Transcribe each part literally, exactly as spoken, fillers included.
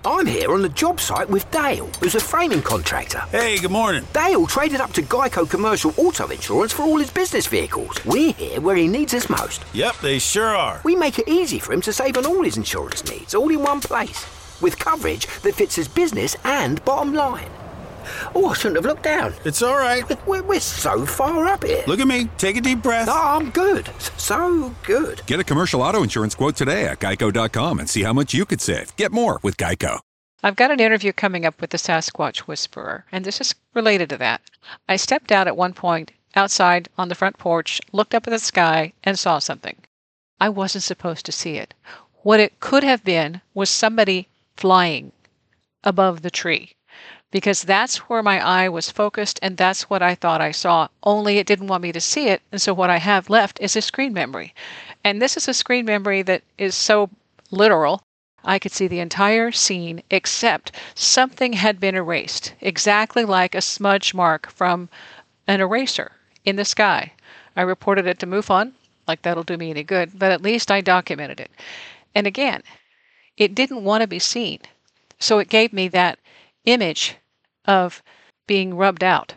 I'm here on the job site with Dale, who's a framing contractor. Hey, good morning. Dale traded up to Geico Commercial Auto Insurance for all his business vehicles. We're here where he needs us most. Yep, they sure are. We make it easy for him to save on all his insurance needs, all in one place, with coverage that fits his business and bottom line. Oh, I shouldn't have looked down. It's all right. We're, we're so far up here. Look at me. Take a deep breath. Oh, I'm good. So good. Get a commercial auto insurance quote today at geico dot com and see how much you could save. Get more with Geico. I've got an interview coming up with the Sasquatch Whisperer, and this is related to that. I stepped out at one point outside on the front porch, looked up at the sky, and saw something. I wasn't supposed to see it. What it could have been was somebody flying above the tree, because that's where my eye was focused, and that's what I thought I saw, only it didn't want me to see it, and so what I have left is a screen memory. And this is a screen memory that is so literal, I could see the entire scene, except something had been erased, exactly like a smudge mark from an eraser in the sky. I reported it to MUFON, like that'll do me any good, but at least I documented it. And again, it didn't want to be seen, so it gave me that image of being rubbed out.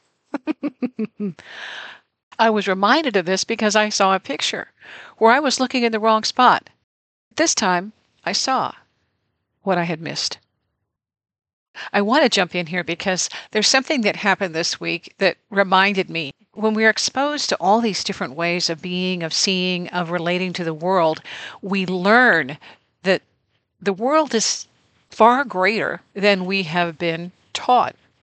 I was reminded of this because I saw a picture where I was looking in the wrong spot. This time, I saw what I had missed. I want to jump in here because there's something that happened this week that reminded me. When we are exposed to all these different ways of being, of seeing, of relating to the world, we learn that the world is far greater than we have been taught.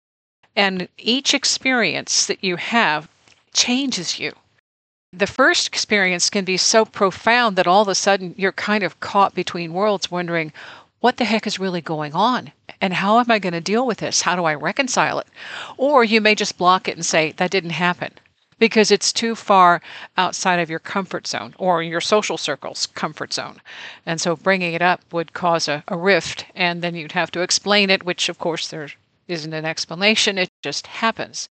And each experience that you have changes you. The first experience can be so profound that all of a sudden you're kind of caught between worlds wondering, what the heck is really going on? And how am I going to deal with this? How do I reconcile it? Or you may just block it and say, that didn't happen, because it's too far outside of your comfort zone or your social circle's comfort zone. And so bringing it up would cause a, a rift, and then you'd have to explain it, which of course there isn't an explanation. It just happens.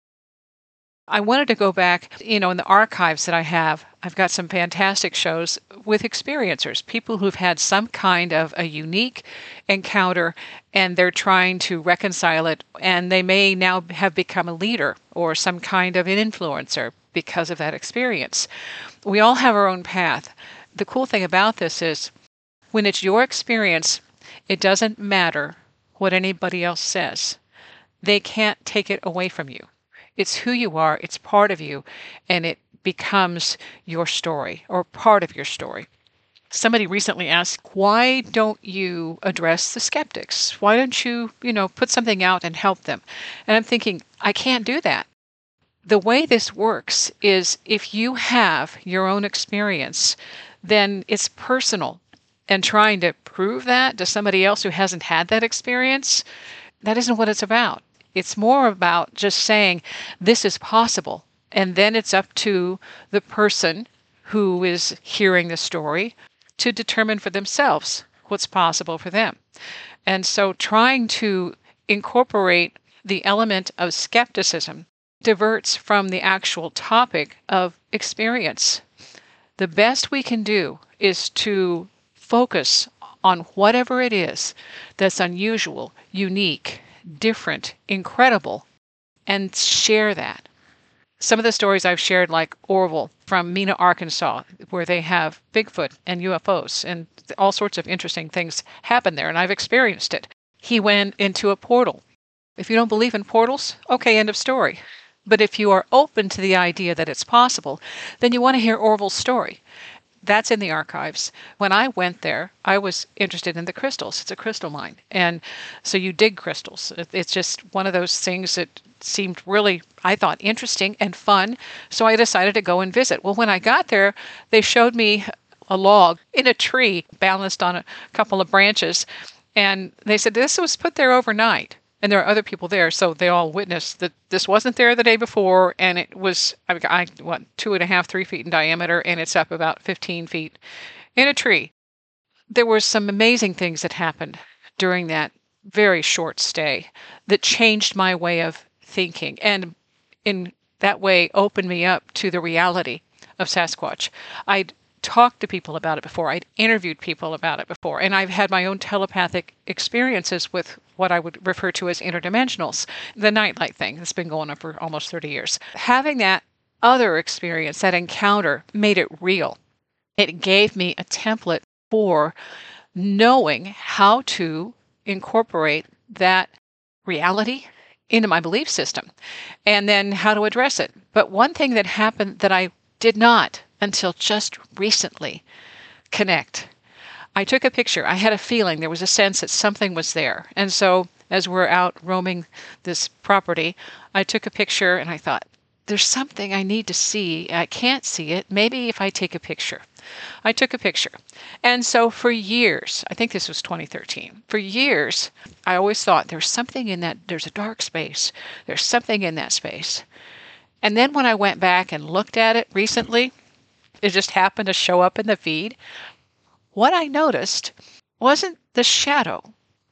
I wanted to go back, you know, in the archives that I have, I've got some fantastic shows with experiencers, people who've had some kind of a unique encounter and they're trying to reconcile it, and they may now have become a leader or some kind of an influencer because of that experience. We all have our own path. The cool thing about this is when it's your experience, it doesn't matter what anybody else says. They can't take it away from you. It's who you are, it's part of you, and it becomes your story or part of your story. Somebody recently asked, why don't you address the skeptics? Why don't you, you know, put something out and help them? And I'm thinking, I can't do that. The way this works is if you have your own experience, then it's personal. And trying to prove that to somebody else who hasn't had that experience, that isn't what it's about. It's more about just saying, this is possible. And then it's up to the person who is hearing the story to determine for themselves what's possible for them. And so trying to incorporate the element of skepticism diverts from the actual topic of experience. The best we can do is to focus on whatever it is that's unusual, unique, different, incredible, and share that. Some of the stories I've shared, like Orville from Mena, Arkansas, where they have Bigfoot and U F Os and all sorts of interesting things happen there, and I've experienced it. He went into a portal. If you don't believe in portals, okay, end of story. But if you are open to the idea that it's possible, then you want to hear Orville's story. That's in the archives. When I went there, I was interested in the crystals. It's a crystal mine. And so you dig crystals. It's just one of those things that seemed really, I thought, interesting and fun. So I decided to go and visit. Well, when I got there, they showed me a log in a tree balanced on a couple of branches. And they said, this was put there overnight. And there are other people there, so they all witnessed that this wasn't there the day before, and it was, I, I what, two and a half, three feet in diameter, and it's up about fifteen feet in a tree. There were some amazing things that happened during that very short stay that changed my way of thinking, and in that way opened me up to the reality of Sasquatch. I'd talked to people about it before. I'd interviewed people about it before. And I've had my own telepathic experiences with what I would refer to as interdimensionals, the nightlight thing that's been going on for almost thirty years. Having that other experience, that encounter, made it real. It gave me a template for knowing how to incorporate that reality into my belief system and then how to address it. But one thing that happened that I did not until just recently connect. I took a picture. I had a feeling, there was a sense that something was there. And so as we're out roaming this property, I took a picture and I thought, there's something I need to see. I can't see it. Maybe if I take a picture. I took a picture. And so for years, I think this was twenty thirteen, for years, I always thought there's something in that, there's a dark space. There's something in that space. And then when I went back and looked at it recently, it just happened to show up in the feed. What I noticed wasn't the shadow.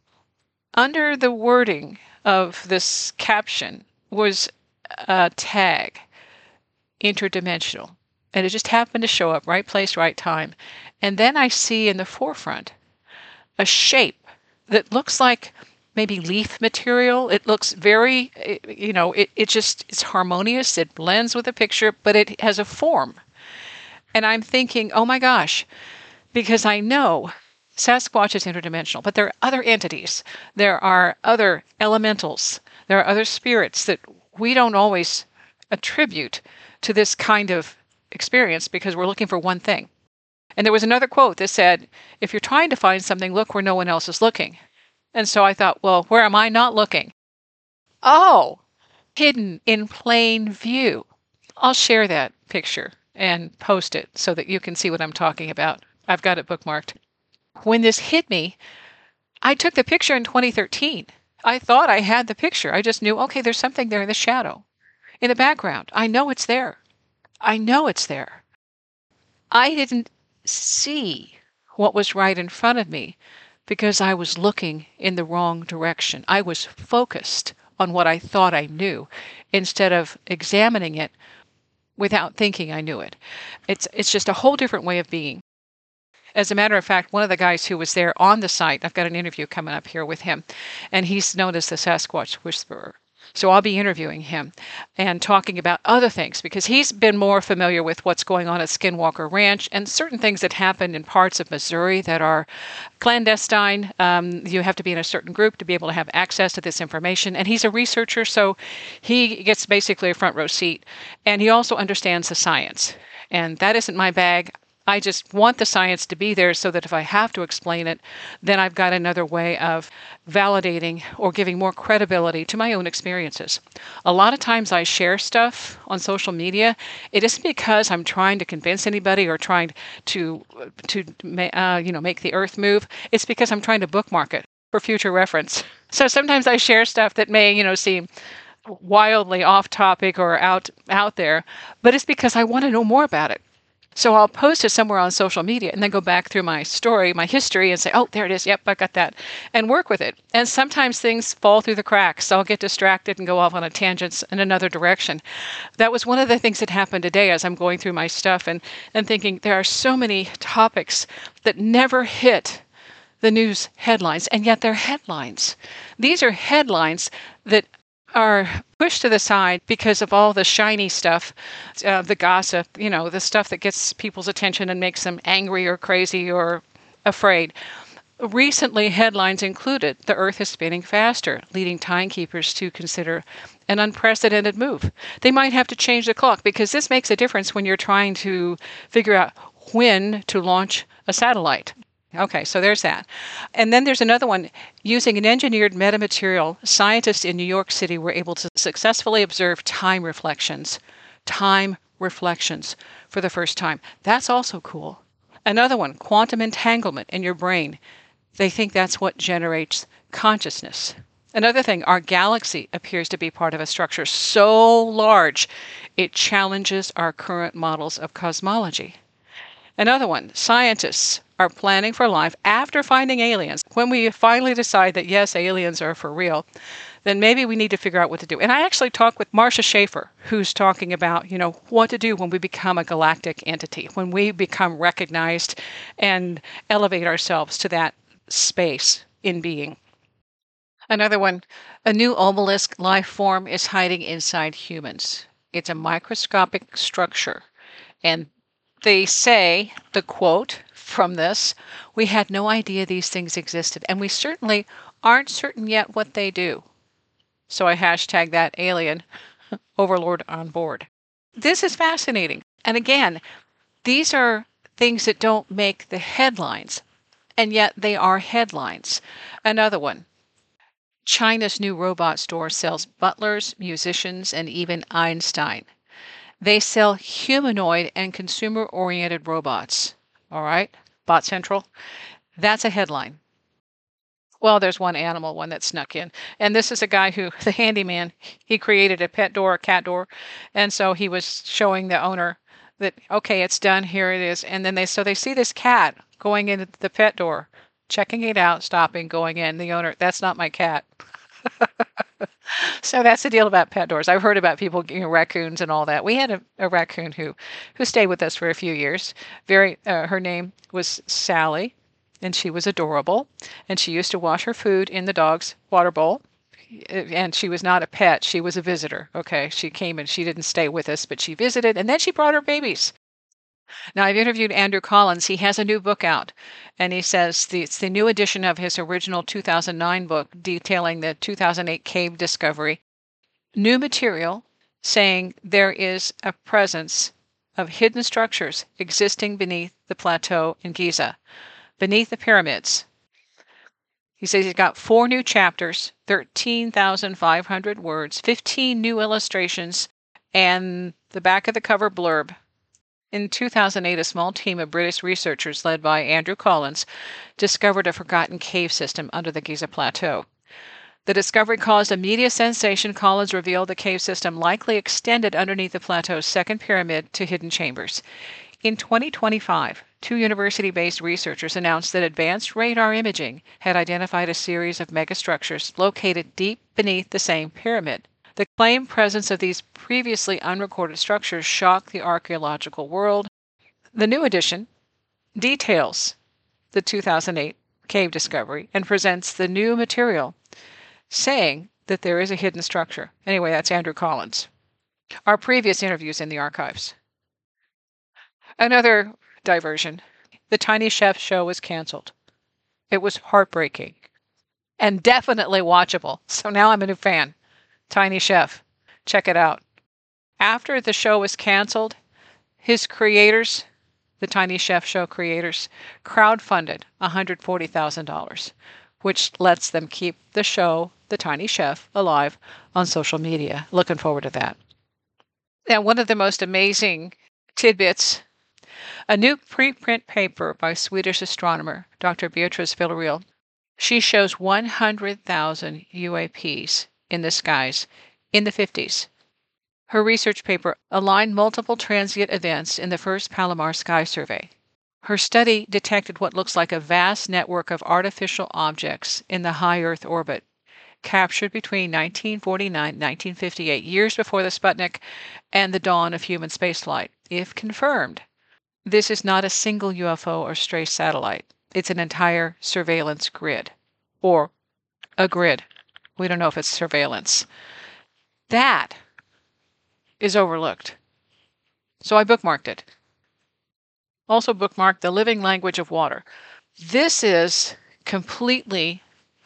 Under the wording of this caption was a tag, interdimensional. And it just happened to show up, right place, right time. And then I see in the forefront a shape that looks like maybe leaf material. It looks very, you know, it, it just, it's harmonious. It blends with the picture, but it has a form. And I'm thinking, oh my gosh, because I know Sasquatch is interdimensional, but there are other entities. There are other elementals. There are other spirits that we don't always attribute to this kind of experience because we're looking for one thing. And there was another quote that said, if you're trying to find something, look where no one else is looking. And so I thought, well, where am I not looking? Oh, hidden in plain view. I'll share that picture and post it so that you can see what I'm talking about. I've got it bookmarked. When this hit me, I took the picture in twenty thirteen. I thought I had the picture. I just knew, okay, there's something there in the shadow, in the background. I know it's there. I know it's there. I didn't see what was right in front of me because I was looking in the wrong direction. I was focused on what I thought I knew instead of examining it without thinking I knew it. It's it's just a whole different way of being. As a matter of fact, one of the guys who was there on the site, I've got an interview coming up here with him, and he's known as the Sasquatch Whisperer. So I'll be interviewing him and talking about other things because he's been more familiar with what's going on at Skinwalker Ranch and certain things that happen in parts of Missouri that are clandestine. Um, you have to be in a certain group to be able to have access to this information. And he's a researcher, so he gets basically a front row seat. And he also understands the science. And that isn't my bag. I just want the science to be there so that if I have to explain it, then I've got another way of validating or giving more credibility to my own experiences. A lot of times I share stuff on social media. It isn't because I'm trying to convince anybody or trying to to uh, you know make the earth move. It's because I'm trying to bookmark it for future reference. So sometimes I share stuff that may you know seem wildly off topic or out out there, but it's because I want to know more about it. So I'll post it somewhere on social media and then go back through my story, my history, and say, oh, there it is. Yep, I got that. And work with it. And sometimes things fall through the cracks. So I'll get distracted and go off on a tangent in another direction. That was one of the things that happened today as I'm going through my stuff and, and thinking there are so many topics that never hit the news headlines, and yet they're headlines. These are headlines that are pushed to the side because of all the shiny stuff, uh, the gossip, you know, the stuff that gets people's attention and makes them angry or crazy or afraid. Recently, headlines included, the Earth is spinning faster, leading timekeepers to consider an unprecedented move. They might have to change the clock because this makes a difference when you're trying to figure out when to launch a satellite. Okay, so there's that. And then there's another one. Using an engineered metamaterial, scientists in New York City were able to successfully observe time reflections. Time reflections for the first time. That's also cool. Another one, quantum entanglement in your brain. They think that's what generates consciousness. Another thing, our galaxy appears to be part of a structure so large it challenges our current models of cosmology. Another one, scientists are planning for life after finding aliens. When we finally decide that, yes, aliens are for real, then maybe we need to figure out what to do. And I actually talked with Marcia Schaefer, who's talking about, you know, what to do when we become a galactic entity, when we become recognized and elevate ourselves to that space in being. Another one, a new obelisk life form is hiding inside humans. It's a microscopic structure. And they say, the quote from this, we had no idea these things existed, and we certainly aren't certain yet what they do. So I hashtag that alien overlord on board. This is fascinating. And again, these are things that don't make the headlines, and yet they are headlines. Another one, China's new robot store sells butlers, musicians, and even Einstein. They sell humanoid and consumer-oriented robots. All right, Bot Central. That's a headline. Well, there's one animal one that snuck in. And this is a guy who, the handyman, he created a pet door, a cat door. And so he was showing the owner that, okay, it's done, here it is. And then they, so they see this cat going into the pet door, checking it out, stopping, going in. The owner, that's not my cat. So that's the deal about pet doors. I've heard about people, you know, raccoons and all that. We had a, a raccoon who, who stayed with us for a few years. Very, uh, her name was Sally, and she was adorable. And she used to wash her food in the dog's water bowl. And she was not a pet; she was a visitor. Okay, she came and she didn't stay with us, but she visited, and then she brought her babies. Now, I've interviewed Andrew Collins. He has a new book out, and he says the, it's the new edition of his original two thousand nine book detailing the two thousand eight cave discovery. New material saying there is a presence of hidden structures existing beneath the plateau in Giza, beneath the pyramids. He says he's got four new chapters, thirteen thousand five hundred words, fifteen new illustrations, and the back of the cover blurb. In two thousand eight, a small team of British researchers led by Andrew Collins discovered a forgotten cave system under the Giza Plateau. The discovery caused a media sensation. Collins revealed the cave system likely extended underneath the plateau's second pyramid to hidden chambers. In twenty twenty-five, two university-based researchers announced that advanced radar imaging had identified a series of megastructures located deep beneath the same pyramid. The claimed presence of these previously unrecorded structures shocked the archaeological world. The new edition details the two thousand eight cave discovery and presents the new material, saying that there is a hidden structure. Anyway, that's Andrew Collins. Our previous interviews in the archives. Another diversion. The Tiny Chef show was canceled. It was heartbreaking and definitely watchable. So now I'm a new fan. Tiny Chef. Check it out. After the show was canceled, his creators, the Tiny Chef show creators, crowdfunded one hundred forty thousand dollars, which lets them keep the show, The Tiny Chef, alive on social media. Looking forward to that. And one of the most amazing tidbits, a new preprint paper by Swedish astronomer Doctor Beatrice Villarreal. She shows one hundred thousand U A Ps in the skies in the fifties. Her research paper aligned multiple transient events in the first Palomar Sky Survey. Her study detected what looks like a vast network of artificial objects in the high Earth orbit, captured between nineteen forty-nine and nineteen fifty-eight, years before the Sputnik and the dawn of human spaceflight. If confirmed, this is not a single U F O or stray satellite. It's an entire surveillance grid, or a grid. We don't know if it's surveillance. That is overlooked. So I bookmarked it. Also bookmarked The Living Language of Water. This is completely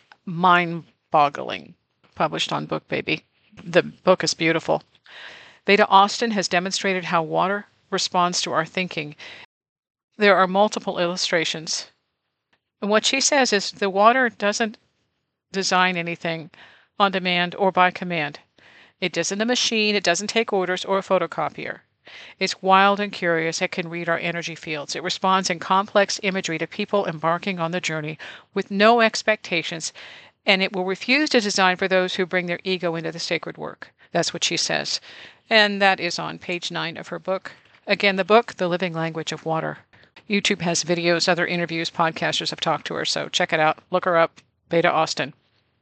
mind-boggling. Published on BookBaby. The book is beautiful. Veda Austin has demonstrated how water responds to our thinking. There are multiple illustrations. And what she says is the water doesn't design anything on demand or by command. It isn't a machine, it doesn't take orders or a photocopier. It's wild and curious, it can read our energy fields. It responds in complex imagery to people embarking on the journey with no expectations, and it will refuse to design for those who bring their ego into the sacred work. That's what she says. And that is on page nine of her book. Again, the book, The Living Language of Water. YouTube has videos, other interviews, podcasters have talked to her, so check it out. Look her up, Beta Austin.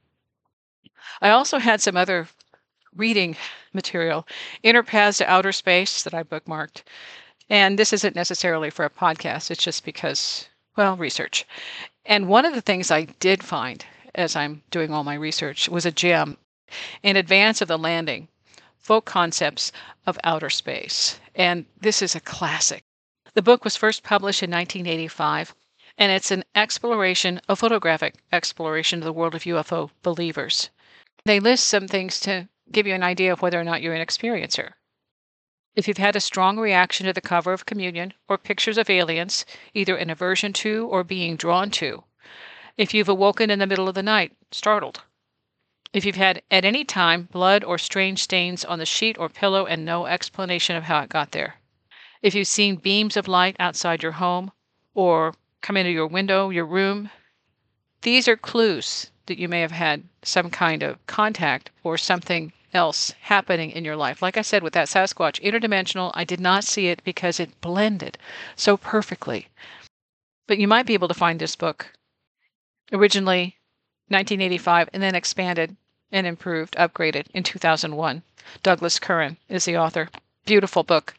I also had some other reading material, Inner Paths to Outer Space, that I bookmarked. And this isn't necessarily for a podcast. It's just because, well, research. And one of the things I did find as I'm doing all my research was a gem, In Advance of the Landing, Folk Concepts of Outer Space. And this is a classic. The book was first published in nineteen eighty-five, and it's an exploration, a photographic exploration of the world of U F O believers. They list some things to give you an idea of whether or not you're an experiencer. If you've had a strong reaction to the cover of Communion or pictures of aliens, either an aversion to or being drawn to. If you've awoken in the middle of the night, startled. If you've had at any time blood or strange stains on the sheet or pillow and no explanation of how it got there. If you've seen beams of light outside your home or come into your window, your room, these are clues that you may have had some kind of contact or something else happening in your life. Like I said, with that Sasquatch, interdimensional, I did not see it because it blended so perfectly. But you might be able to find this book, originally nineteen eighty-five, and then expanded and improved, upgraded in two thousand one. Douglas Curran is the author. Beautiful book.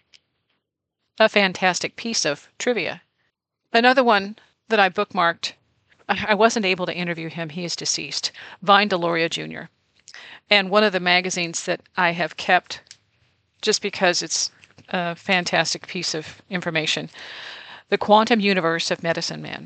A fantastic piece of trivia. Another one that I bookmarked, I wasn't able to interview him. He is deceased. Vine Deloria Junior And one of the magazines that I have kept just because it's a fantastic piece of information, The Quantum Universe of Medicine Man.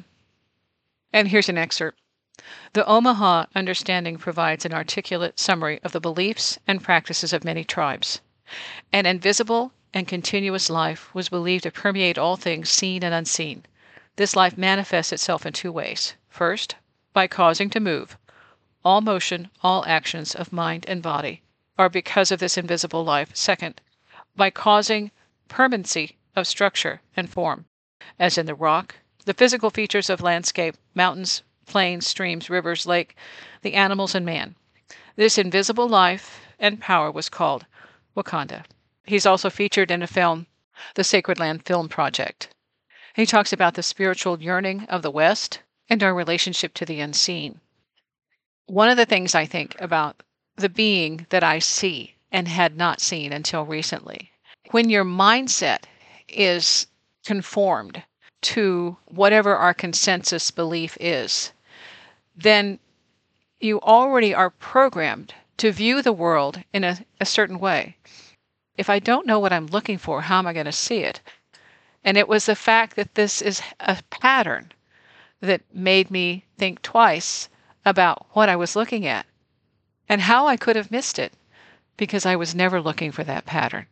And here's an excerpt. The Omaha Understanding provides an articulate summary of the beliefs and practices of many tribes. An invisible and continuous life was believed to permeate all things seen and unseen. This life manifests itself in two ways. First, by causing to move. All motion, all actions of mind and body are because of this invisible life. Second, by causing permanency of structure and form, as in the rock, the physical features of landscape, mountains, plains, streams, rivers, lake, the animals, and man. This invisible life and power was called Wakanda. He's also featured in a film, the Sacred Land Film Project. He talks about the spiritual yearning of the West and our relationship to the unseen. One of the things I think about the being that I see and had not seen until recently, when your mindset is conformed to whatever our consensus belief is, then you already are programmed to view the world in a, a certain way. If I don't know what I'm looking for, how am I going to see it? And it was the fact that this is a pattern that made me think twice about what I was looking at and how I could have missed it because I was never looking for that pattern.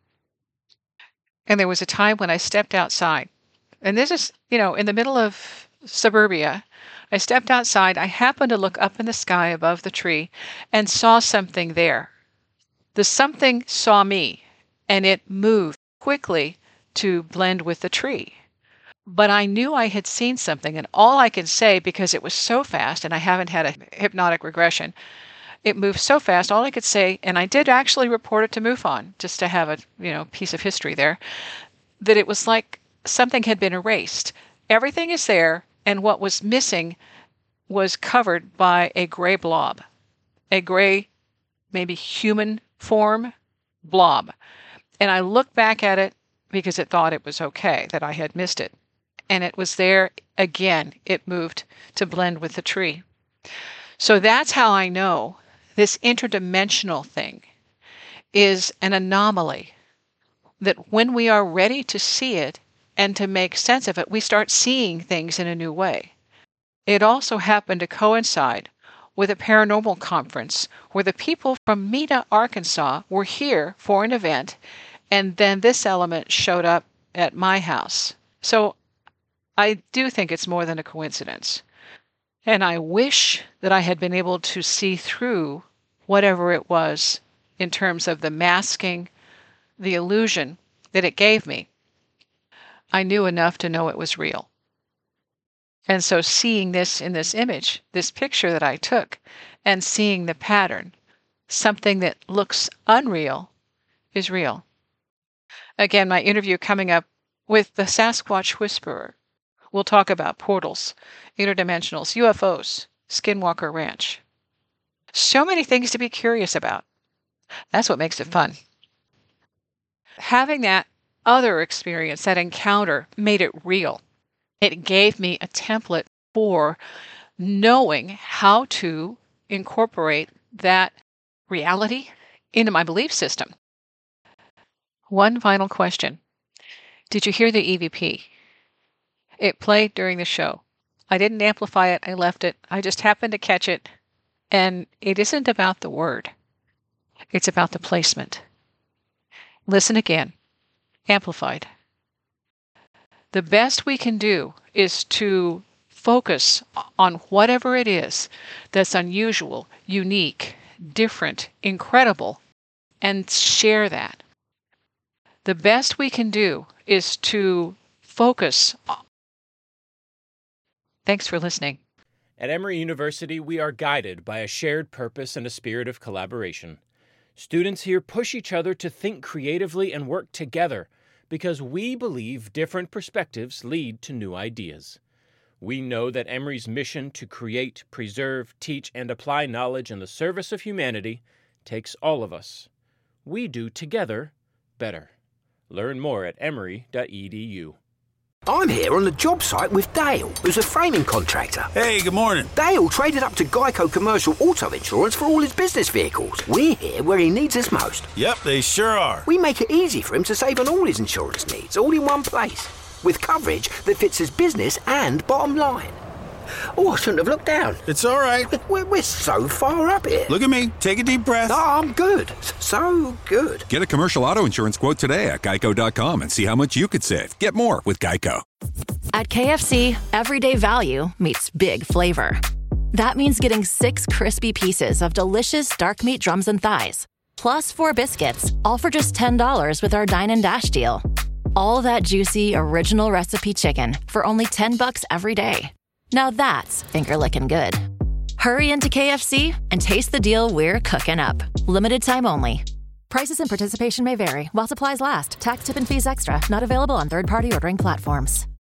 And there was a time when I stepped outside, and this is, you know, in the middle of suburbia. I stepped outside. I happened to look up in the sky above the tree and saw something there. The something saw me, and it moved quickly to blend with the tree. But I knew I had seen something, and all I can say, because it was so fast, and I haven't had a hypnotic regression, it moved so fast, all I could say, and I did actually report it to MUFON, just to have a you know piece of history there, that it was like something had been erased. Everything is there, and what was missing was covered by a gray blob, a gray, maybe human form blob. And I looked back at it because it thought it was okay, that I had missed it. And it was there again. It moved to blend with the tree. So that's how I know this interdimensional thing is an anomaly, that when we are ready to see it and to make sense of it, we start seeing things in a new way. It also happened to coincide with a paranormal conference where the people from Mena, Arkansas were here for an event, and then this element showed up at my house. So I do think it's more than a coincidence. And I wish that I had been able to see through whatever it was in terms of the masking, the illusion that it gave me. I knew enough to know it was real. And so seeing this in this image, this picture that I took, and seeing the pattern, something that looks unreal is real. Again, my interview coming up with the Sasquatch Whisperer, We'll talk about portals, interdimensionals, U F Os, Skinwalker Ranch. So many things to be curious about. That's what makes it fun. Having that other experience, that encounter, made it real. It gave me a template for knowing how to incorporate that reality into my belief system. One final question. Did you hear the E V P? It played during the show. I didn't amplify it. I left it. I just happened to catch it. And it isn't about the word. It's about the placement. Listen again. Amplified. The best we can do is to focus on whatever it is that's unusual, unique, different, incredible, and share that. The best we can do is to focus. Thanks for listening. At Emory University, we are guided by a shared purpose and a spirit of collaboration. Students here push each other to think creatively and work together because we believe different perspectives lead to new ideas. We know that Emory's mission to create, preserve, teach, and apply knowledge in the service of humanity takes all of us. We do together better. Learn more at emory dot e d u. I'm here on the job site with Dale, who's a framing contractor. Hey, good morning. Dale traded up to Geico Commercial Auto Insurance for all his business vehicles. We're here where he needs us most. Yep, they sure are. We make it easy for him to save on all his insurance needs, all in one place, with coverage that fits his business and bottom line. Oh, I shouldn't have looked down. It's all right. We're, we're so far up here. Look at me. Take a deep breath. Oh, I'm good. So good. Get a commercial auto insurance quote today at geico dot com and see how much you could save. Get more with Geico. At K F C, everyday value meets big flavor. That means getting six crispy pieces of delicious dark meat drums and thighs, plus four biscuits, all for just ten dollars with our Dine and Dash deal. All that juicy, original recipe chicken for only ten bucks every day. Now that's finger-licking good. Hurry into K F C and taste the deal we're cooking up. Limited time only. Prices and participation may vary while supplies last. Tax, tip, and fees extra. Not available on third-party ordering platforms.